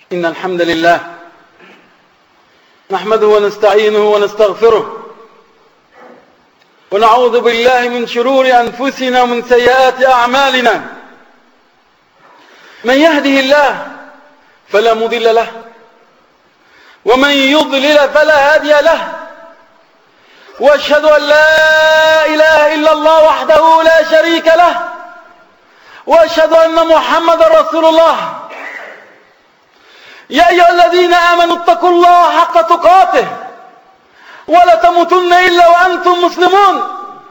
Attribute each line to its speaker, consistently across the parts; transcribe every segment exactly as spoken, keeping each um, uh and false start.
Speaker 1: إن الحمد لله نحمده ونستعينه ونستغفره ونعوذ بالله من شرور أنفسنا ومن سيئات أعمالنا. من يهده الله فلا مضل له ومن يضلل فلا هادي له، وأشهد أن لا إله إلا الله وحده لا شريك له، وأشهد أن محمد رسول الله. يا أيها الذين آمنوا اتقوا الله حق تقاته ولا تموتن إلا وأنتم مسلمون.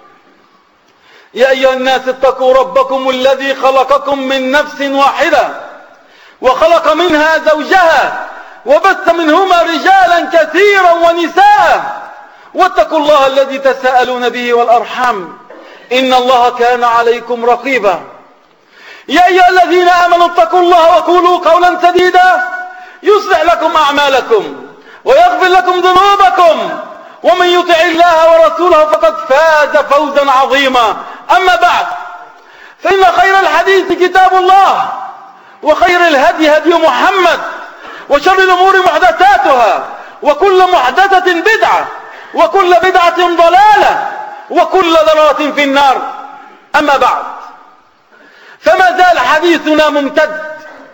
Speaker 1: يا أيها الناس اتقوا ربكم الذي خلقكم من نفس واحدة وخلق منها زوجها وبث منهما رجالا كثيرا ونساء، واتقوا الله الذي تساءلون به والأرحام إن الله كان عليكم رقيبا. يا أيها الذين آمنوا اتقوا الله وقولوا قولا سديدا يصلح لكم أعمالكم ويغفر لكم ذنوبكم، ومن يطع الله ورسوله فقد فاز فوزا عظيما. أما بعد، فإن خير الحديث كتاب الله، وخير الهدي هدي محمد، وشر الأمور محدثاتها، وكل محدثة بدعة، وكل بدعة ضلالة، وكل ضلالة في النار. أما بعد، فما زال حديثنا ممتد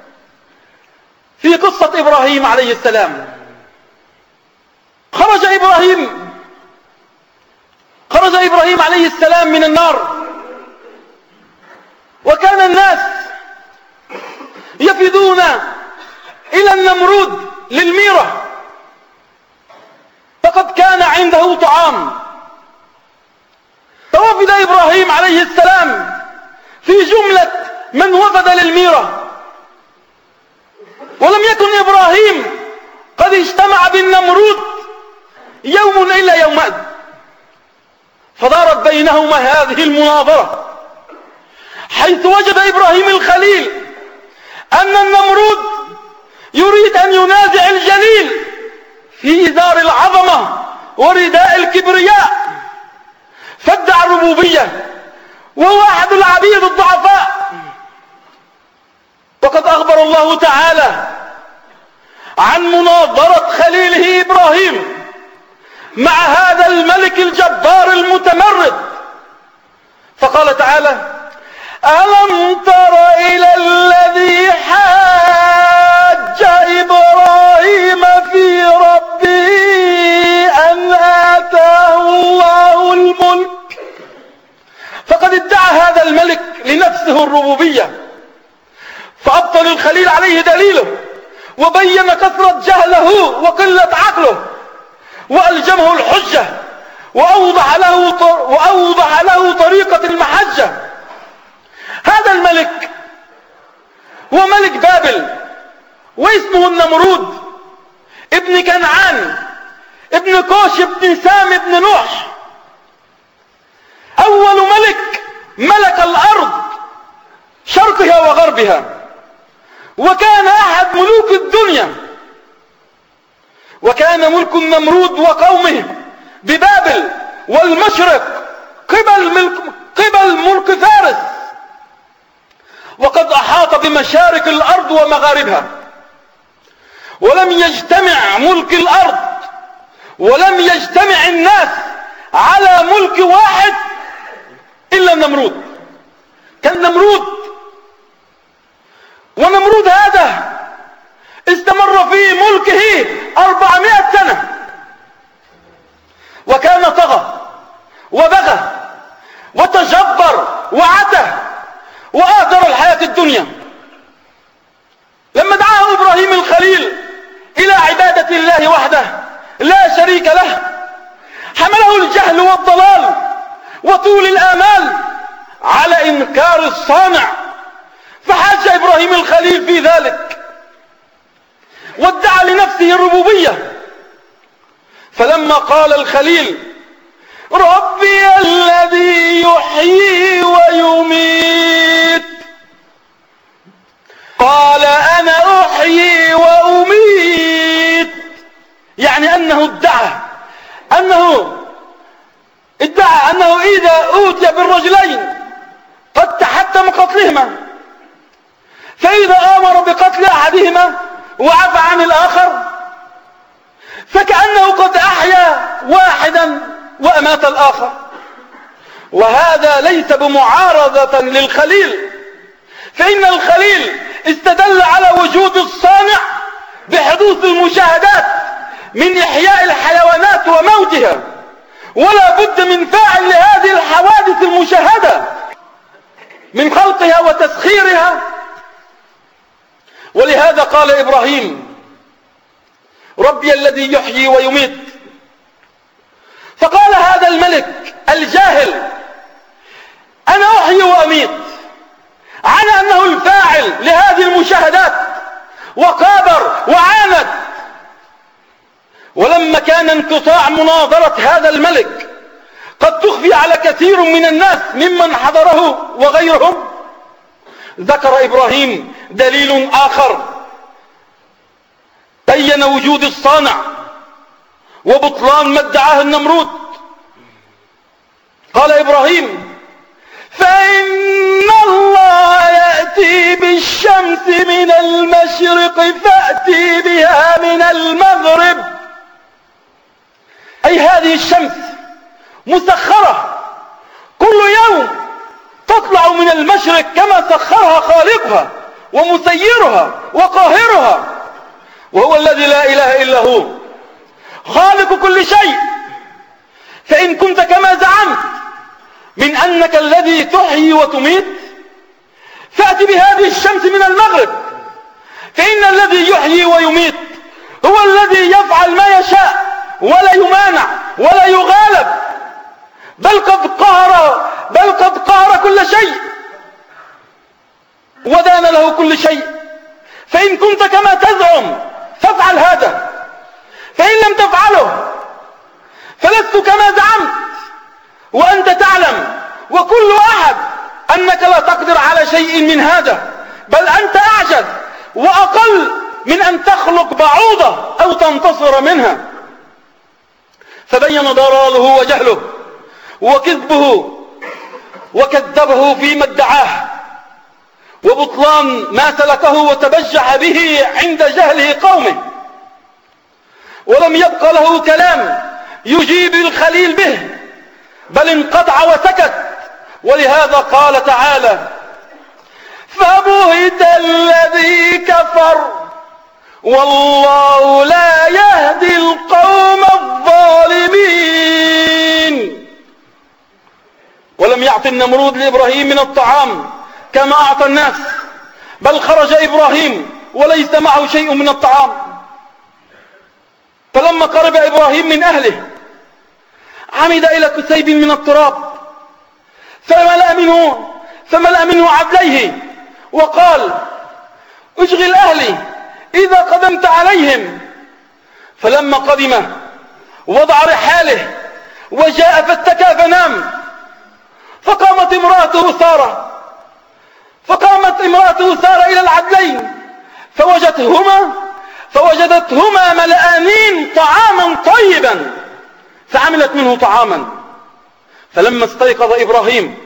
Speaker 1: في قصة إبراهيم عليه السلام. خرج إبراهيم خرج إبراهيم عليه السلام من النار، وكان الناس يفدون إلى النمرود للميرة، فقد كان عنده طعام. فوفد إبراهيم عليه السلام في جملة من وفد للميرة، ولم يكن إبراهيم قد اجتمع بالنمرود يوم إلا يومئذ، فدارت بينهما هذه المناظرة، حيث وجد إبراهيم الخليل أن النمرود يريد أن ينازع الجليل في إزار العظمة ورداء الكبرياء، فادعى الربوبية وهو أحد العبيد الضعفاء. وقد أخبر الله تعالى عن مناظرة خليله إبراهيم مع هذا الملك الجبار المتمرد، فقال تعالى: ألم تر إلى الذي حاج إبراهيم في ربه أن آتاه الله الملك. فقد ادعى هذا الملك لنفسه الربوبية، فأبطل الخليل عليه دليله، وبين كثرة جهله وقلة عقله، وألجمه الحجة، وأوضح له, وأوضح له طريقة المحجة. هذا الملك هو ملك بابل، واسمه النمرود ابن كنعان ابن كوش ابن سام ابن نوح، أول ملك ملك الأرض شرقها وغربها، وكان أحد ملوك الدنيا. وكان ملك النمرود وقومه ببابل والمشرق قبل ملك, قبل ملك فارس، وقد أحاط بمشارق الأرض ومغاربها، ولم يجتمع ملك الأرض ولم يجتمع الناس على ملك واحد إلا النمرود. كان نمرود، ونمرود هذا استمر في ملكه أربعمائة سنة، وكان طغى وبغى وتجبر وعتى وآثر الحياة الدنيا. لما دعاه إبراهيم الخليل إلى عبادة الله وحده لا شريك له، حمله الجهل والضلال وطول الآمال على إنكار الصانع، فحاج إبراهيم الخليل في ذلك وادعى لنفسه الربوبية. فلما قال الخليل: ربي الذي يحيي ويميت، قال أنا أحيي وأميت، يعني أنه ادعى أنه ادعى أنه إذا أوتي بالرجلين قد تحتم قتلهما، فإذا آمر بقتل أحدهما وعفى عن الآخر، فكأنه قد أحيا واحدا وأمات الآخر. وهذا ليس بمعارضة للخليل، فإن الخليل استدل على وجود الصانع بحدوث المشاهدات من إحياء الحيوانات وموتها، ولا بد من فاعل لهذه الحوادث المشاهدة من خلقها وتسخيرها. ولهذا قال إبراهيم: ربي الذي يحيي ويميت. فقال هذا الملك الجاهل: أنا أحيي وأميت، على أنه الفاعل لهذه المشاهدات، وقابر وعاند. ولما كان انقطاع مناظرة هذا الملك قد تخفي على كثير من الناس ممن حضره وغيرهم، ذكر إبراهيم دليل آخر بين وجود الصانع وبطلان ما ادعاه النمرود. قال إبراهيم: فإن الله يأتي بالشمس من المشرق فأتي بها من المغرب. أي هذه الشمس مسخرة كل يوم تطلع من المشرق كما سخرها خالقها ومسيرها وقاهرها، وهو الذي لا إله إلا هو خالق كل شيء. فإن كنت كما زعمت من أنك الذي تحيي وتميت، فأتي بهذه الشمس من المغرب، فإن الذي يحيي ويميت هو الذي يفعل ما يشاء ولا يمانع ولا يغالب، بل قد قهر بل قد قهر كل شيء ودان له كل شيء. فإن كنت كما تزعم فافعل هذا، فإن لم تفعله فلست كما زعمت، وأنت تعلم وكل أحد أنك لا تقدر على شيء من هذا، بل أنت أعجز وأقل من أن تخلق بعوضة أو تنتصر منها. فبين ضلاله وجهله وكذبه وكذبه فيما ادعاه، وبطلان ما سلكه وتبجح به عند جهله قومه. ولم يبق له كلام يجيب الخليل به، بل انقطع وسكت. ولهذا قال تعالى: فبهت الذي كفر والله لا يهدي القوم الظالمين. ولم يعط النمرود لإبراهيم من الطعام كما أعطى الناس، بل خرج إبراهيم وليس معه شيء من الطعام. فلما قرب إبراهيم من أهله عمد إلى كسيب من التراب فملأ منه فملأ منه عدليه وقال: اشغل أهلي إذا قدمت عليهم. فلما قدم وضع رحاله وجاء فاتكى فنام. فقامت امرأته سارة فقامت امرأته سارة إلى العدلين فوجدتهما فوجدتهما ملآنين طعاما طيبا، فعملت منه طعاما. فلما استيقظ إبراهيم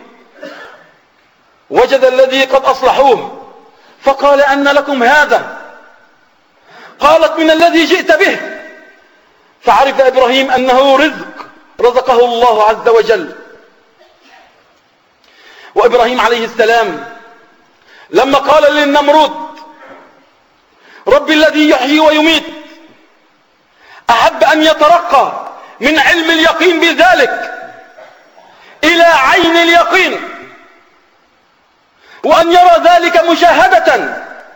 Speaker 1: وجد الذي قد أصلحوه، فقال: أن لكم هذا؟ قالت: من الذي جئت به. فعرف إبراهيم أنه رزق رزقه الله عز وجل. وإبراهيم عليه السلام لما قال للنمرود: رب الذي يحيي ويميت، أحب أن يترقى من علم اليقين بذلك إلى عين اليقين، وأن يرى ذلك مشاهدة.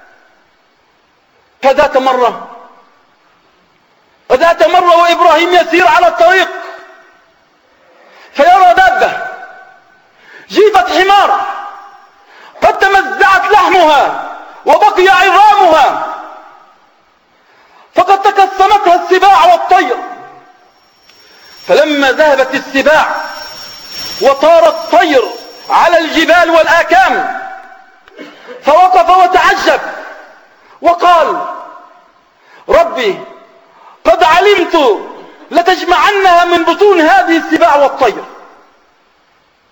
Speaker 1: فذات مرة وذات مرة وإبراهيم يسير على الطريق فيرى دابة جيفة حمار قد تمزعت لحمها وبقي عظامها، فقد تكسمتها السباع والطير. فلما ذهبت السباع وطار الطير على الجبال والآكام فوقف وتعجب وقال: ربي قد علمت لتجمعنها من بطون هذه السباع والطير.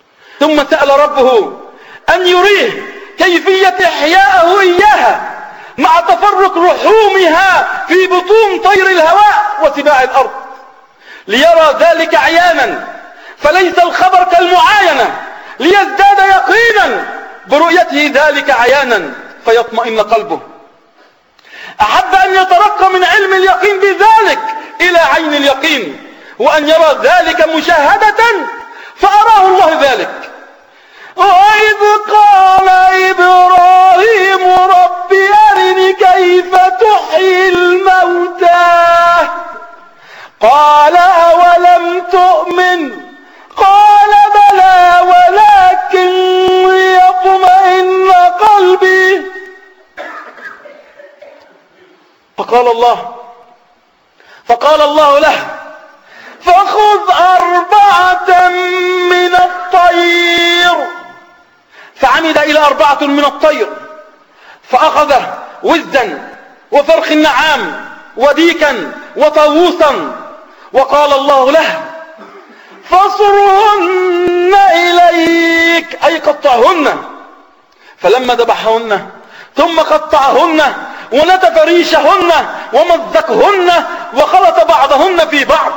Speaker 1: ثم سأل ربه أن يريه كيفية إحياءه إياها، مع تفرق لحومها في بطون طير الهواء وسباع الأرض، ليرى ذلك عيانا، فليس الخبر كالمعاينة، ليزداد يقينا برؤيته ذلك عيانا فيطمئن قلبه. أحب أن يترقى من علم اليقين بذلك إلى عين اليقين، وأن يرى ذلك مشاهدة فأراه الله ذلك. وإذ قال إبراهيم رب أرني كيف تحيي الموتى قال أولم تؤمن قال بلى ولكن ليطمئن قلبي. فقال الله فقال الله له فخذ أربعة من الطير، فعمد إلى أربعة من الطير فأخذ وزا وفرخ النعام وديكا وطاووسا، وقال الله له فصرهن إليك أي قطعهن. فلما ذبحهن ثم قطعهن ونتف ريشهن ومزقهن وخلط بعضهن في بعض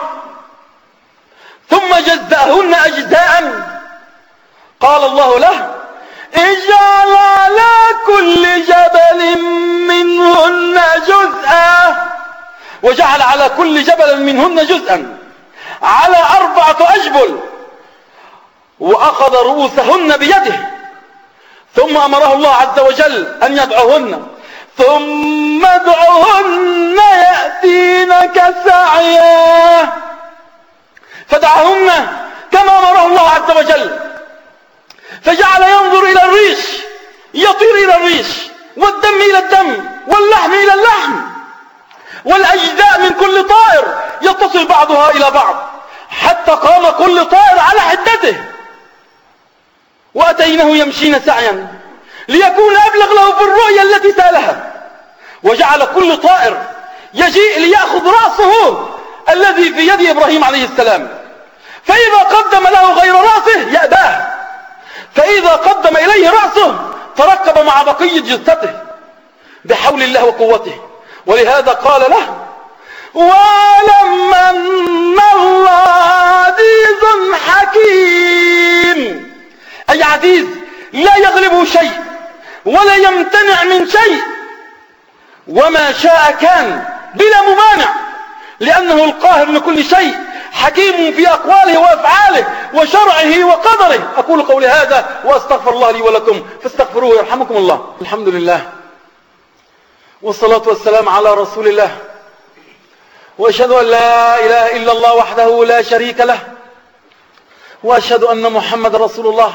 Speaker 1: ثم جزأهن أجزاء، قال الله له اجعل على كل جبل منهن جزءا، وجعل على كل جبل منهن جزءا على أربعة أجبل، وأخذ رؤوسهن بيده، ثم أمره الله عز وجل أن يدعوهن، ثم ادعوهن يأتينك سعيا، فدعاهن كما أمره الله عز وجل، فجعل ينظر إلى الريش يطير إلى الريش، والدم إلى الدم، واللحم إلى اللحم، والأجزاء من كل طائر يتصل بعضها إلى بعض، حتى قام كل طائر على حدته. وأتيناه يمشين سعيا ليكون أبلغ له في الرؤيا التي سألها، وجعل كل طائر يجيء ليأخذ رأسه الذي في يد إبراهيم عليه السلام، فإذا قدم له غير رأسه يأباه، فإذا قدم إليه رأسه تركب مع بقية جثته بحول الله وقوته. ولهذا قال له واعلم أن الله عزيز حكيم، أي عزيز لا يغلبه شيء ولا يمتنع من شيء، وما شاء كان بلا ممانع، لأنه القاهر لكل شيء، حكيم في أقواله وأفعاله وشرعه وقدره. أقول قولي هذا وأستغفر الله لي ولكم فاستغفروه يرحمكم الله. الحمد لله والصلاة والسلام على رسول الله، وأشهد أن لا إله إلا الله وحده لا شريك له، وأشهد أن محمد رسول الله.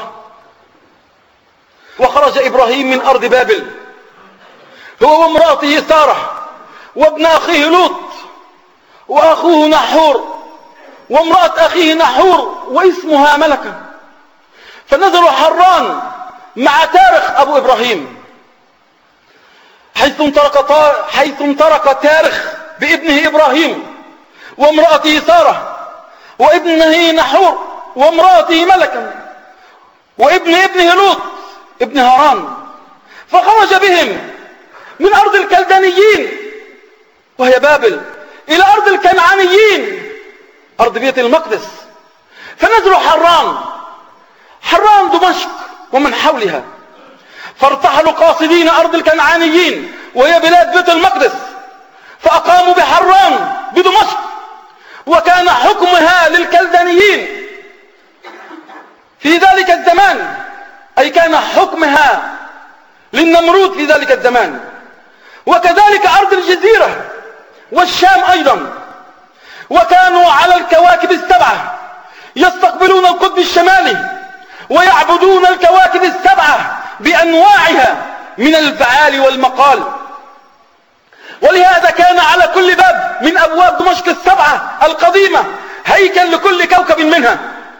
Speaker 1: وخرج إبراهيم من أرض بابل هو وامرأته سارة وابن أخيه لوط وأخوه نحور وامرأة أخيه نحور واسمها ملكة، فنزلوا حران مع تارخ أبو إبراهيم، حيث انطلق حيث انطلق تارخ بابنه إبراهيم وامرأته سارة وابنه نحور وامرأته ملكة وابن ابنه لوط ابن هاران، فخرج بهم من أرض الكلدانيين وهي بابل إلى أرض الكنعانيين أرض بيت المقدس، فنزلوا حران حران دمشق ومن حولها، فارتحلوا قاصدين أرض الكنعانيين وهي بلاد بيت المقدس، فأقاموا بحران بدمشق، وكان حكمها للكلدانيين في ذلك الزمان، أي كان حكمها للنمرود في ذلك الزمان، وكذلك أرض الجزيرة والشام أيضا، وكانوا على الكواكب السبعة يستقبلون القطب الشمالي ويعبدون الكواكب السبعة بأنواعها من الفعال والمقال. ولهذا كان على كل باب من أبواب دمشق السبعة القديمة هيكل لكل كوكب منها،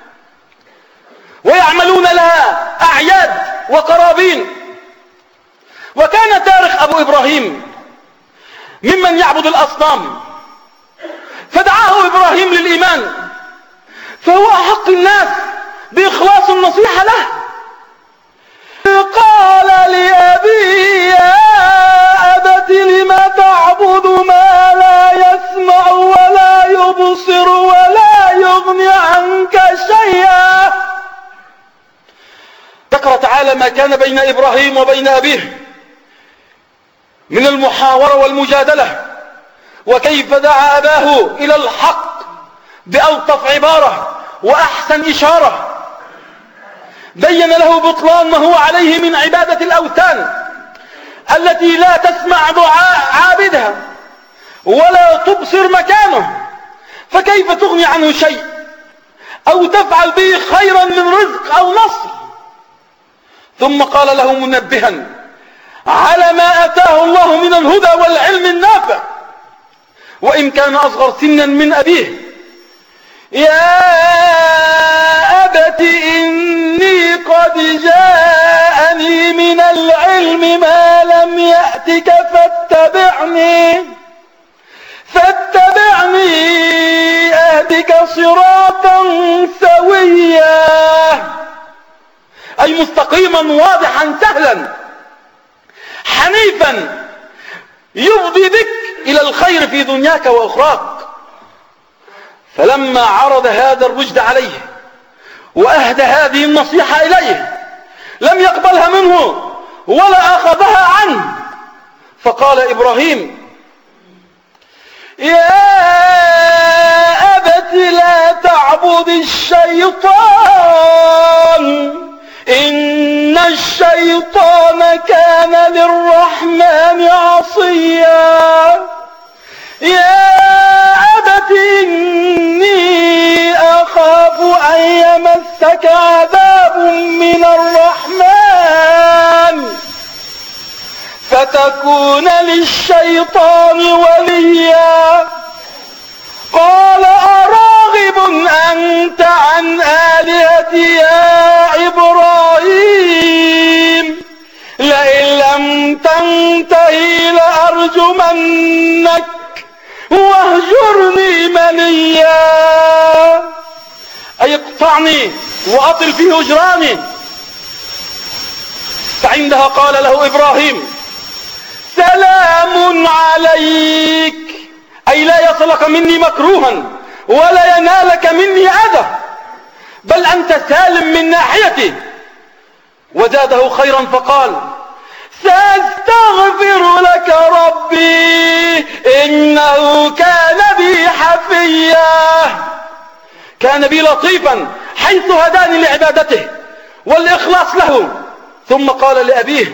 Speaker 1: ويعملون لها أعياد وقرابين. وكان تارخ أبو إبراهيم ممن يعبد الأصنام، فدعاه إبراهيم للإيمان، فهو أحق الناس بإخلاص النصيحة له. قال لأبي يا أبت كان بين إبراهيم وبين أبيه من المحاورة والمجادلة، وكيف دعا أباه إلى الحق بألطف عبارة وأحسن إشارة، بين له بطلان ما هو عليه من عبادة الأوثان التي لا تسمع دعاء عابدها ولا تبصر مكانه، فكيف تغني عنه شيء أو تفعل به خيرا من رزق أو نصر. ثم قال له منبها على ما أتاه الله من الهدى والعلم النافع، وإن كان أصغر سنا من أبيه: يا أبت إني قد جاءني من العلم ما لم يأتك فاتبعني فاتبعني أهدك صراطا سويا، أي مستقيما واضحا سهلا حنيفا يفضي بك إلى الخير في دنياك وأخراك. فلما عرض هذا الرشد عليه وأهدى هذه النصيحة إليه لم يقبلها منه ولا أخذها عنه، فقال إبراهيم: يا أبت لا تعبد الشيطان إن الشيطان كان للرحمن عصيا. يا أبت إني أخاف أن يمسك عذاب من الرحمن فتكون للشيطان وليا. قال: أراغب أنت عن آلهتي يا إبراهيم؟ لئن لم تنتهي لأرجمنك واهجرني مليا، أي اقطعني وأطل في هجراني. فعندها قال له إبراهيم: سلام عليك، أي لا يصلك مني مكروها ولا ينالك مني أذى، بل أنت سالم من ناحيتي. وزاده خيرا فقال: سأستغفر لك ربي إنه كان بي حفيا. كان بي لطيفا حيث هداني لعبادته والإخلاص له. ثم قال لأبيه: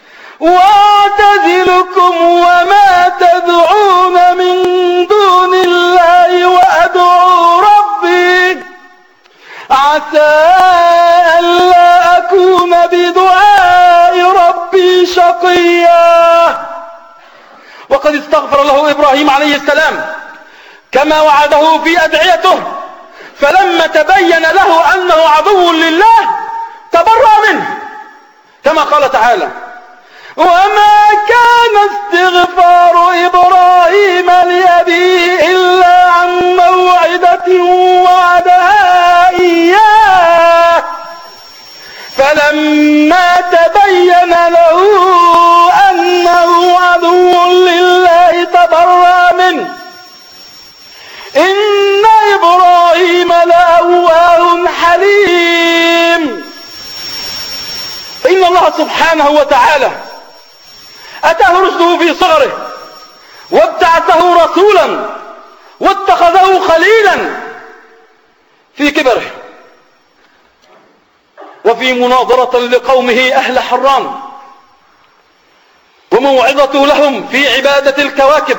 Speaker 1: وأعتزلكم وما تدعون من دون الله وأدعو ربي عسى ألا أكون بدعاء ربي شقيا. وقد استغفر له إبراهيم عليه السلام كما وعده في أدعيته، فلما تبين له أنه عدو لله تبرأ منه، كما قال تعالى: وما كان استغفار إبراهيم لأبيه إلا عن موعدة وعدها إياه فلما تبين له أنه عدو لله تبرأ منه إن إبراهيم لأواه حليم. إن الله سبحانه وتعالى أتاه رشده في صغره وابتعثه رسولا واتخذه خليلا في كبره، وفي مناظرة لقومه أهل حران وموعظة لهم في عبادة الكواكب،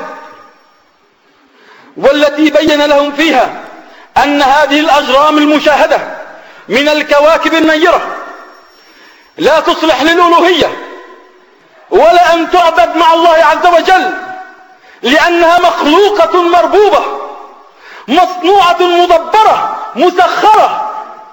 Speaker 1: والتي بين لهم فيها أن هذه الأجرام المشاهدة من الكواكب النيرة لا تصلح للألوهية ولا أن تعبد مع الله عز وجل، لأنها مخلوقة مربوبة مصنوعة مدبرة مسخرة،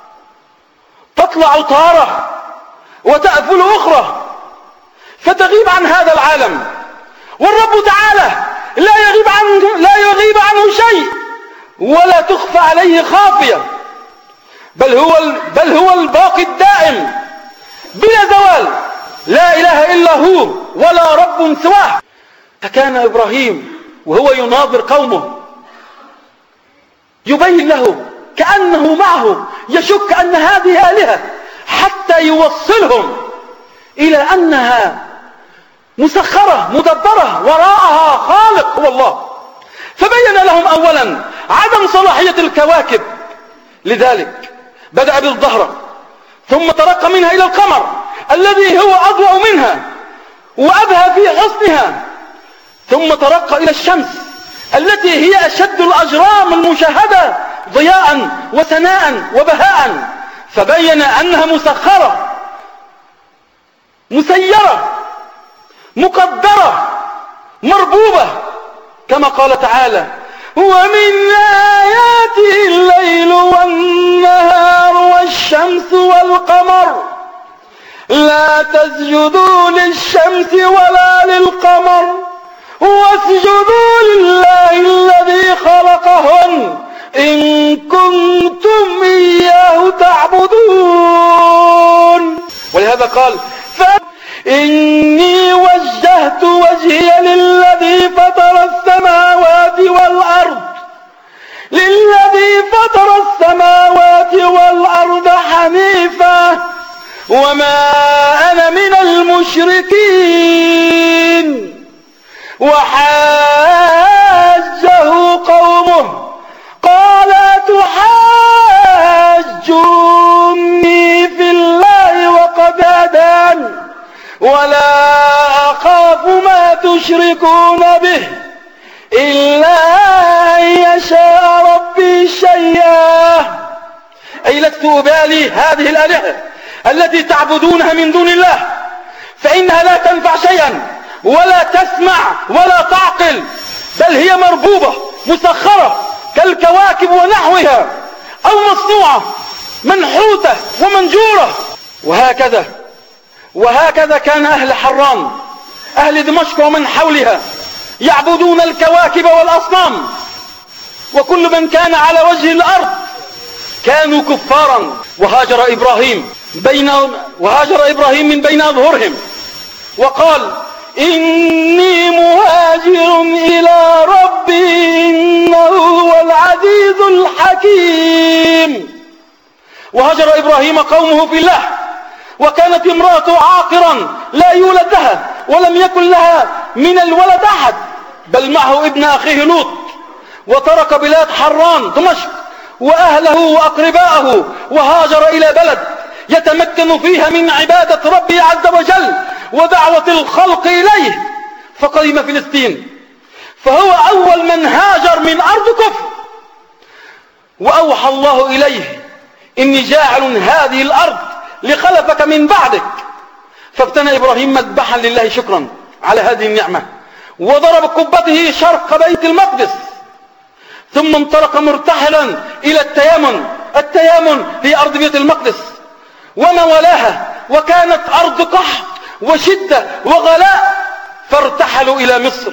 Speaker 1: تطلع طارة وتأفل أخرى فتغيب عن هذا العالم، والرب تعالى لا يغيب عنه, لا يغيب عنه شيء ولا تخفى عليه خافية، بل هو, بل هو الباقي الدائم بلا زوال، لا إله إلا هو ولا رب سواه. فكان إبراهيم وهو يناظر قومه يبين له كأنه معه يشك أن هذه آلهة حتى يوصلهم إلى أنها مسخرة مدبرة وراءها خالق هو الله. فبين لهم أولا عدم صلاحية الكواكب، لذلك بدأ بالزهرة ثم ترقى منها إلى القمر الذي هو أضوأ منها وأبهى في حسنها، ثم ترقى إلى الشمس التي هي أشد الأجرام المشاهدة ضياء وسناء وبهاء، فبين أنها مسخرة مسيرة مقدرة مربوبة، كما قال تعالى: ومن آياته الليل والنهار والشمس والقمر لا تسجدوا للشمس ولا للقمر واسجدوا لله الذي خلقهن إن كنتم إياه تعبدون. ولهذا قال: إني وجهت وجهي للذي فطر السماوات والأرض للذي فطر السماوات والأرض حنيفا وما أنا من المشركين. وحاجه قومه قال: تحاجوني في الله وقد هداني ولا أخاف ما تشركون به إلا أن يشاء ربي شيئا. أي لست أبالي هذه الآلهة التي تعبدونها من دون الله، فإنها لا تنفع شيئا ولا تسمع ولا تعقل، بل هي مربوبة مسخرة كالكواكب ونحوها، أو مصنوعة منحوتة ومنجورة. وهكذا وهكذا كان أهل حران أهل دمشق ومن حولها يعبدون الكواكب والأصنام، وكل من كان على وجه الأرض كانوا كفارا. وهاجر إبراهيم بين وهاجر إبراهيم من بين أظهرهم وقال: إني مهاجر إلى ربي إنه هو العزيز الحكيم. وهاجر إبراهيم قومه في الله، وكانت امرأته عاقرا لا يولد لها ولم يكن لها من الولد أحد، بل معه ابن أخيه لوط، وترك بلاد حران دمشق وأهله وأقرباءه وهاجر إلى بلد يتمكن فيها من عبادة ربه عز وجل ودعوة الخلق إليه، فقدم فلسطين، فهو أول من هاجر من أرض كفر. وأوحى الله إليه: إني جاعل هذه الأرض لخلفك من بعدك. فابتنى إبراهيم مذبحا لله شكرا على هذه النعمة، وضرب قبته شرق بيت المقدس، ثم انطلق مرتحلا إلى التيامن. التيامن هي أرض بيت المقدس وما ولاها، وكانت أرض قحط وشدة وغلاء، فارتحلوا إلى مصر.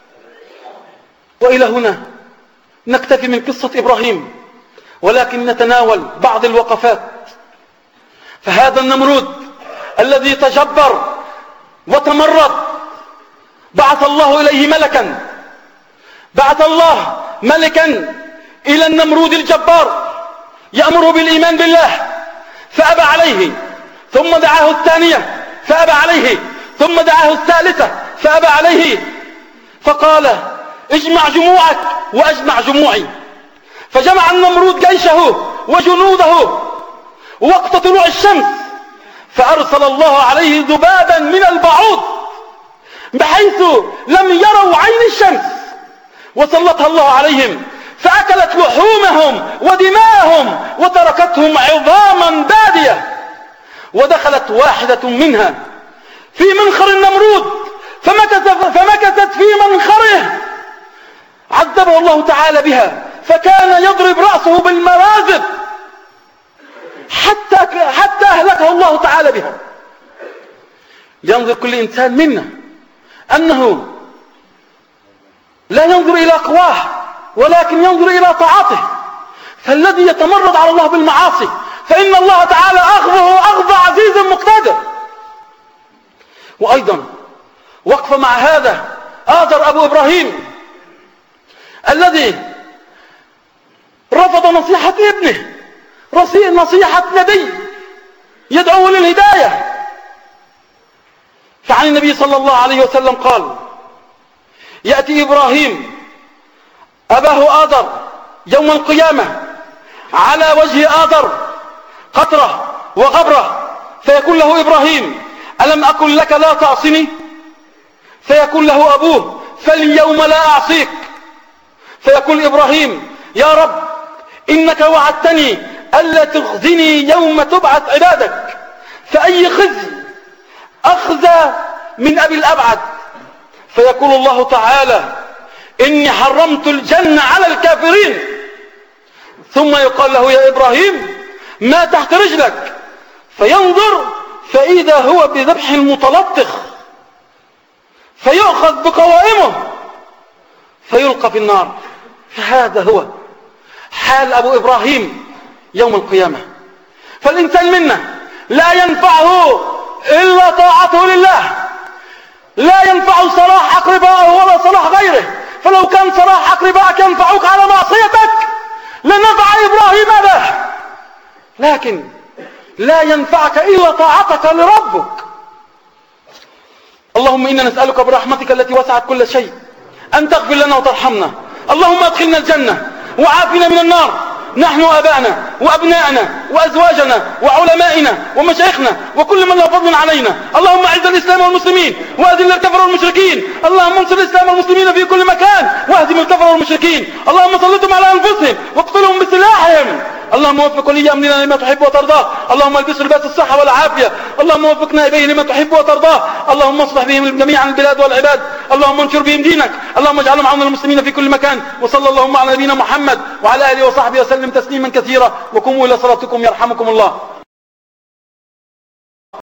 Speaker 1: وإلى هنا نكتفي من قصة إبراهيم، ولكن نتناول بعض الوقفات. فهذا النمرود الذي تجبر وتمرد بعث الله إليه ملكا بعث الله ملكا إلى النمرود الجبار يأمره بالإيمان بالله، فأبى عليه، ثم دعاه الثانية فأبى عليه، ثم دعاه الثالثة فأبى عليه، فقال: اجمع جموعك وأجمع جموعي. فجمع النمرود جيشه وجنوده وقت طلوع الشمس، فأرسل الله عليه ذبابا من البعوض بحيث لم يروا عين الشمس، وسلطها الله عليهم، فأكلت لحومهم ودماءهم وتركتهم عظاما بادية. ودخلت واحدة منها في منخر النمرود فمكث فمكثت في منخره، عذبه الله تعالى بها، فكان يضرب رأسه بالمرازب حتى حتى أهلكه الله تعالى بها. ينظر كل إنسان منا أنه لا ينظر إلى قواه، ولكن ينظر إلى طاعته. فالذي يتمرد على الله بالمعاصي فإن الله تعالى أخذه أخذ عزيز مقتدر. وأيضا وقف مع هذا آذر أبو إبراهيم الذي رفض نصيحة ابنه، نصيحة نبي يدعو للهداية، فعن النبي صلى الله عليه وسلم قال: يأتي إبراهيم أباه آذر يوم القيامة على وجه آذر قطرة وغبرة، فيقول له إبراهيم: ألم أقل لك لا تعصني؟ فيقول له أبوه: فاليوم لا أعصيك. فيقول إبراهيم: يا رب إنك وعدتني ألا تخزني يوم تبعث عبادك، فأي خزي أخزى من أبي الأبعد؟ فيقول الله تعالى: إني حرمت الجنة على الكافرين. ثم يقال له: يا إبراهيم ما تحت رجلك؟ فينظر فإذا هو بذبح متلطخ، فيؤخذ بقوائمه فيلقى في النار. فهذا هو حال أبو إبراهيم يوم القيامة. فالإنسان منا لا ينفعه إلا طاعته لله، لا ينفع صلاح أقربائه ولا صلاح غيره. فلو كان صلاح أقربائك ينفعوك على معصيتك لنفع إبراهيم به، لكن لا ينفعك إلا طاعتك لربك. اللهم إنا نسألك برحمتك التي وسعت كل شيء أن تغفر لنا وترحمنا. اللهم ادخلنا الجنة وعافنا من النار، نحن وأبانا وأبناءنا وأزواجنا وعلمائنا ومشايخنا وكل من له فضل علينا. اللهم أعز الإسلام والمسلمين وأذل الكفر والمشركين. اللهم انصر الإسلام والمسلمين في كل مكان واهزم الكفر والمشركين. اللهم سلطهم على أنفسهم واقتلهم بسلاحهم. اللهم وفق ولي أمرنا لما تحب وترضاه. اللهم البسه لباس الصحة والعافية. اللهم وفقنا إليه لما تحب وترضاه. اللهم اصلح بهم جميعا البلاد والعباد. اللهم انشر بهم دينك. اللهم اجعلهم عون المسلمين في كل مكان. وصلى اللهم على نبينا محمد وعلى آله وصحبه وسلم تسليما كثيرا. وقوموا إلى صلاتكم يرحمكم الله.